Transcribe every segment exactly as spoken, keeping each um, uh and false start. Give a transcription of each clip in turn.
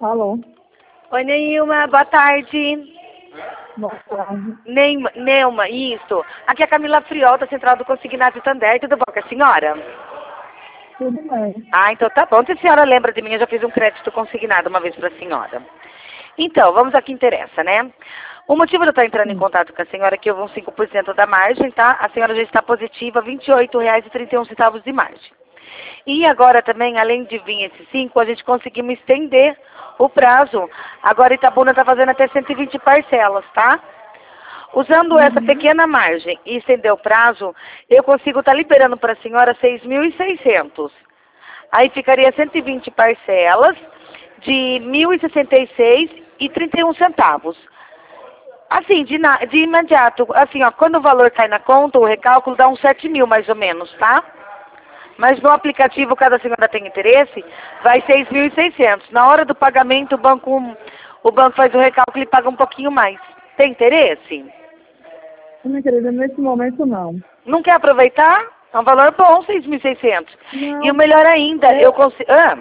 Alô? Oi, Neilma, boa tarde. Boa tarde. Neima, Neuma, isso. Aqui é a Camila Friol, da Central do Consignado Tander. Tudo bom com a senhora? Tudo bem. Ah, então tá bom. Se a senhora lembra de mim, eu já fiz um crédito consignado uma vez para a senhora. Então, vamos ao que interessa, né? O motivo de eu estar entrando em Sim. contato com a senhora é que houve uns cinco por cento da margem, tá? A senhora já está positiva, vinte e oito reais e trinta e um centavos de margem. E agora também, além de vir esses cinco, a gente conseguimos estender o prazo. Agora Itabuna está fazendo até cento e vinte parcelas, tá? Usando essa Uhum. pequena margem e estender o prazo, eu consigo estar liberando para a senhora seis mil e seiscentos. Aí ficaria cento e vinte parcelas de mil e sessenta e seis reais e trinta e um centavos. Assim, de, na, de imediato, assim, ó, quando o valor cai na conta, o recálculo dá uns sete mil mais ou menos, tá? Mas no aplicativo, caso a senhora tenha interesse, vai seis mil e seiscentos. Na hora do pagamento, o banco, o banco faz o recálculo e paga um pouquinho mais. Tem interesse? Minha querida, nesse momento não. Não quer aproveitar? É um valor bom, seis mil e seiscentos. E o Não, melhor ainda, é, eu consigo... Ah,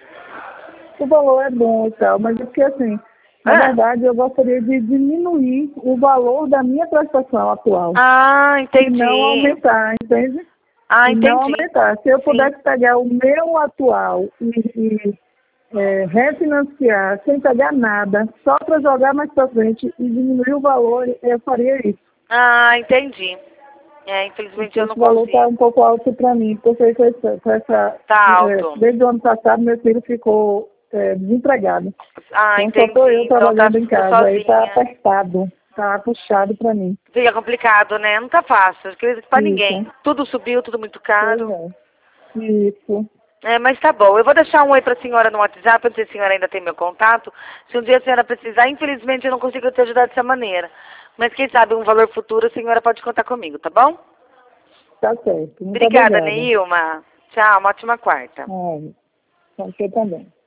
o valor é bom e tal, mas é porque assim, na ah, verdade eu gostaria de diminuir o valor da minha prestação atual. ah, E não entendi. aumentar, entende? Ah, E não entendi. aumentar. Se eu Sim. pudesse pegar o meu atual e, e é, refinanciar sem pegar nada, só para jogar mais para frente e diminuir o valor, eu faria isso. Ah, entendi. É, infelizmente Porque eu não esse valor está consigo. um pouco alto para mim, porque com essa, com essa Tá é, alto. desde o ano passado meu filho ficou é, desempregado. Ah, Então só estou entendi. eu Então tá trabalhando em ficou casa, aí está sozinha. apertado, está puxado para mim. Fica complicado, né? Não tá fácil. Acredito pra Isso, ninguém. Tudo subiu, tudo muito pois caro. é. Isso, É, mas tá bom. Eu vou deixar um oi pra senhora no WhatsApp, não sei se a senhora ainda tem meu contato. Se um dia a senhora precisar, infelizmente eu não consigo te ajudar dessa maneira. Mas quem sabe um valor futuro a senhora pode contar comigo, tá bom? tá certo. Muito Obrigada, obrigada. Neilma. Tchau, uma ótima quarta. É, você também.